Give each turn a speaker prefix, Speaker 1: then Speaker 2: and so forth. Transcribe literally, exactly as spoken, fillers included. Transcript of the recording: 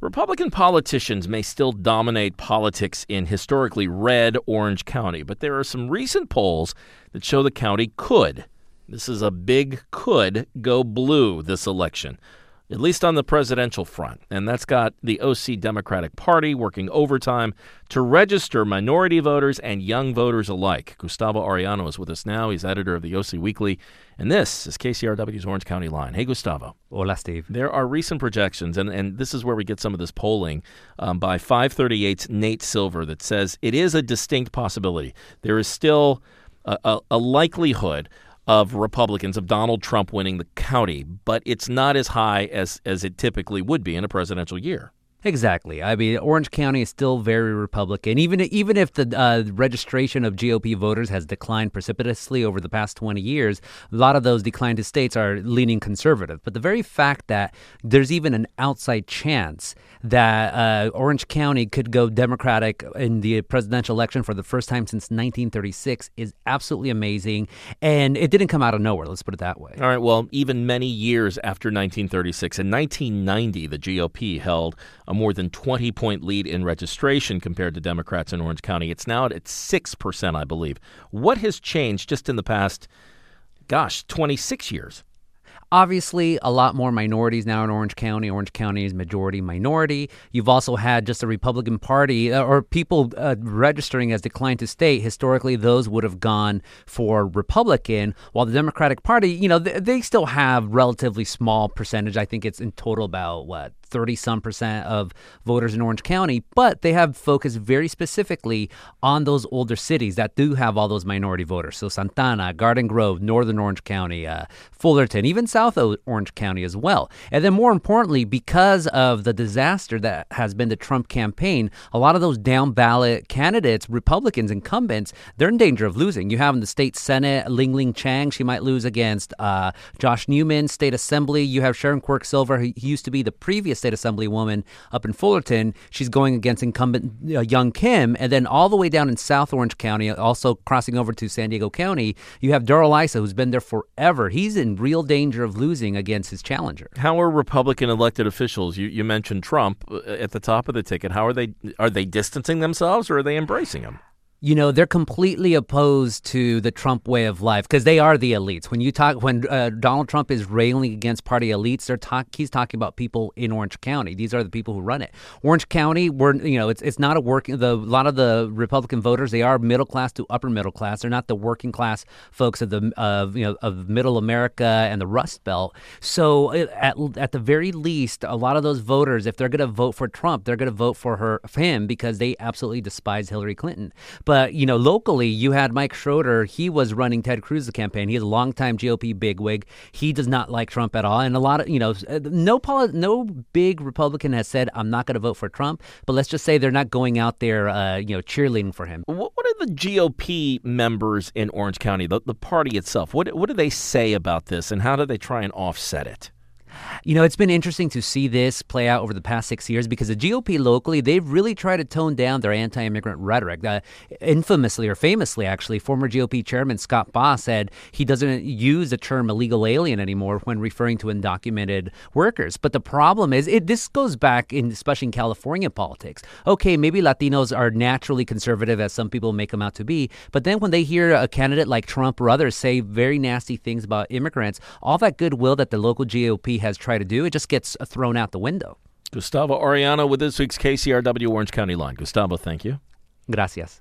Speaker 1: Republican politicians may still dominate politics in historically red Orange County, but there are some recent polls that show the county could. This is a big could go blue this election, at least on the presidential front. And that's got the O C Democratic Party working overtime to register minority voters and young voters alike. Gustavo Arellano is with us now. He's editor of the O C Weekly. And this is K C R W's Orange County Line. Hey, Gustavo.
Speaker 2: Hola, Steve.
Speaker 1: There are recent projections, and, and this is where we get some of this polling um, by five thirty-eight's Nate Silver that says it is a distinct possibility. There is still a, a, a likelihood of Republicans, of Donald Trump winning the county, but it's not as high as, as it typically would be in a presidential year.
Speaker 2: Exactly. I mean, Orange County is still very Republican. Even even if the uh, registration of G O P voters has declined precipitously over the past twenty years, a lot of those declined states are leaning conservative. But the very fact that there's even an outside chance that uh, Orange County could go Democratic in the presidential election for the first time since nineteen thirty-six is absolutely amazing. And it didn't come out of nowhere. Let's put it that way.
Speaker 1: All right. Well, even many years after nineteen thirty-six, in nineteen ninety, the G O P held a more than twenty-point lead in registration compared to Democrats in Orange County. It's now at six percent, I believe. What has changed just in the past, gosh, twenty-six years?
Speaker 2: Obviously, a lot more minorities now in Orange County. Orange County is majority minority. You've also had just a Republican Party uh, or people uh, registering as declined to state. Historically, those would have gone for Republican, while the Democratic Party, you know, th- they still have relatively small percentage. I think it's in total about, what, thirty-some percent of voters in Orange County, but they have focused very specifically on those older cities that do have all those minority voters. So Santana, Garden Grove, Northern Orange County, uh, Fullerton, even South Orange County as well. And then more importantly, because of the disaster that has been the Trump campaign, a lot of those down ballot candidates, Republicans, incumbents, they're in danger of losing. You have in the state Senate, Ling Ling Chang, she might lose against uh, Josh Newman. State Assembly, you have Sharon Quirk Silver, who used to be the previous state assemblywoman up in Fullerton. She's going against incumbent uh, Young Kim. And then all the way down in South Orange County, also crossing over to San Diego County, you have Darrell Issa, who's been there forever. He's in real danger of losing against his challenger.
Speaker 1: How are Republican elected officials, you, you mentioned Trump at the top of the ticket, how are they are they distancing themselves or are they embracing him?
Speaker 2: You know, they're completely opposed to the Trump way of life because they are the elites. When you talk, when uh, Donald Trump is railing against party elites, they're talk, he's talking about people in Orange County. These are the people who run it. Orange County, we're, you know, it's it's not a working. The a lot of the Republican voters, they are middle class to upper middle class. They're not the working class folks of the of you know of Middle America and the Rust Belt. So at at the very least, a lot of those voters, if they're going to vote for Trump, they're going to vote for her for him because they absolutely despise Hillary Clinton. But, you know, locally, you had Mike Schroeder. He was running Ted Cruz's campaign. He is a longtime G O P bigwig. He does not like Trump at all. And a lot of, you know, no poli- no big Republican has said, I'm not going to vote for Trump. But let's just say they're not going out there, uh, you know, cheerleading for him.
Speaker 1: What are the G O P members in Orange County, the, the party itself? What, what do they say about this and how do they try and offset it?
Speaker 2: You know, it's been interesting to see this play out over the past six years because the G O P locally, they've really tried to tone down their anti-immigrant rhetoric. Uh, infamously or famously, actually, former G O P chairman Scott Baugh said he doesn't use the term illegal alien anymore when referring to undocumented workers. But the problem is, it this goes back, in especially in California politics. Okay, maybe Latinos are naturally conservative, as some people make them out to be. But then when they hear a candidate like Trump or others say very nasty things about immigrants, all that goodwill that the local G O P has tried to do, it just gets thrown out the window.
Speaker 1: Gustavo Arellano with this week's K C R W Orange County Line. Gustavo, thank you.
Speaker 2: Gracias.